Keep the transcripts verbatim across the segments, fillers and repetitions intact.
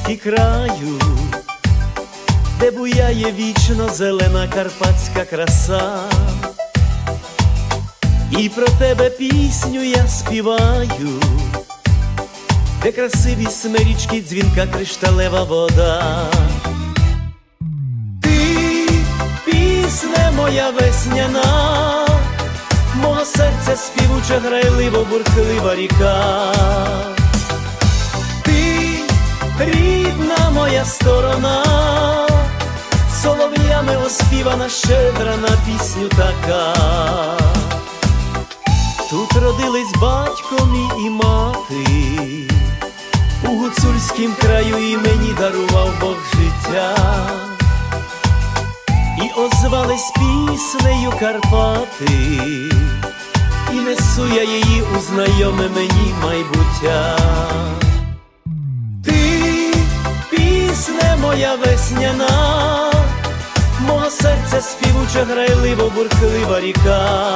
гуцульський краю, де буяє вічно зелена карпатська краса. І про тебе пісню я співаю, де красиві смирічки, дзвінка кришталева вода. Ти, пісне моя весняна, мого серця співуча, грайливо бурхлива ріка. Ти, рідна моя сторона, солов'ями оспівана, щедра на пісню така. Тут родились батько мій і мати, у гуцульськім краю і мені дарував Бог життя. І озвались піснею Карпати, і несу я її у знайоме мені майбуття. Ти, пісне моя весняна, мого серця співуча, грайливо бурхлива ріка.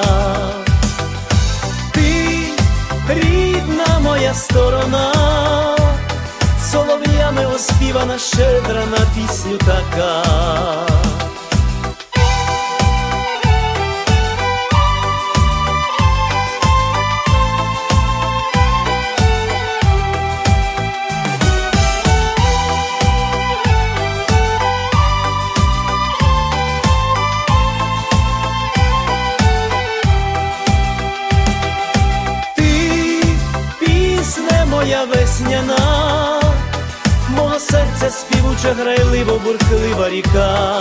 Рідна моя сторона, солов'ями оспівана, щедра на пісню така. Моя весняна, мого серця співуча, грайливо бурхлива ріка.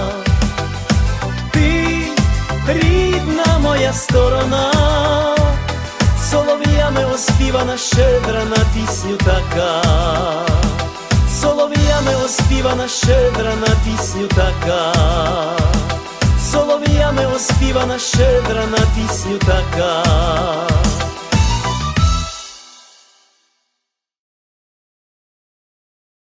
Ти, рідна моя сторона, солов'ями оспівана, щедра на пісню така. Солов'ями оспівана, щедра на пісню така. Солов'ями оспівана, щедра на пісню така.